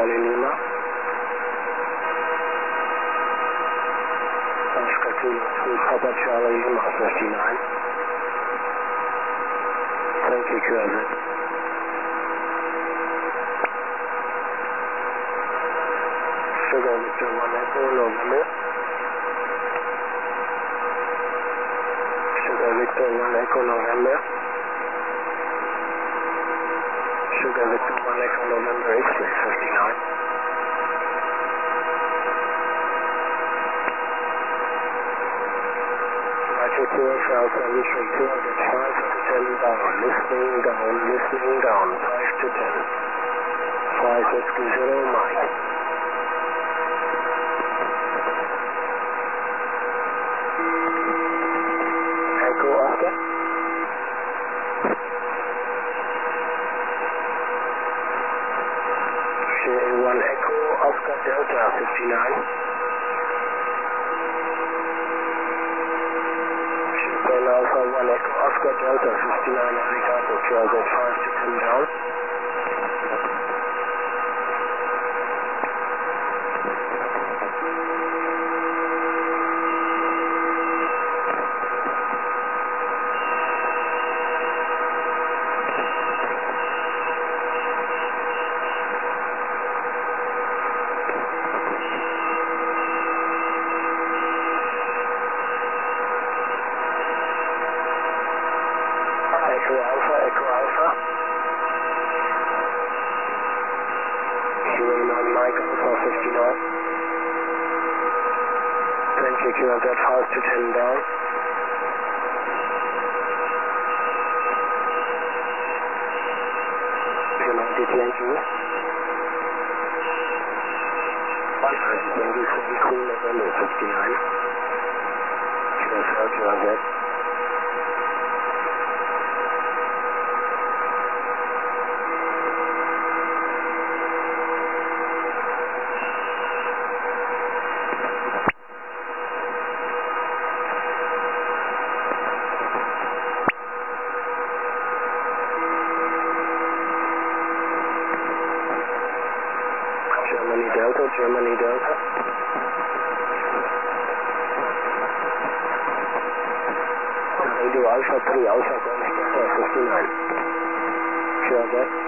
Charlie Lima. Oscar Kilo 2 Papa Charlie Lima 59. Thank you, QRZ. Sugar Victor 1 Echo November. Sugar Victor 1 Echo November. Sugar Victor 1 Echo November X-ray 59. Roger QS Alpha Victory 205 to 10 down, listening down, 5 to 10. 5 Whiskey 0 Mike. Echo Oscar. J1 Echo Oscar Delta 59. Shipman Alpha 1 Echo Oscar Delta 59 Arigato QRZ 5 to 10 down. Echo Alpha. Queuing on Mike Alpha 59. Thank you, QRZ 5 to 10 down. United Yankee. 124 Queen November 59. QRZ. Germany Delta. Radio Alpha 3 Alpha Golf Delta 59. QRZ.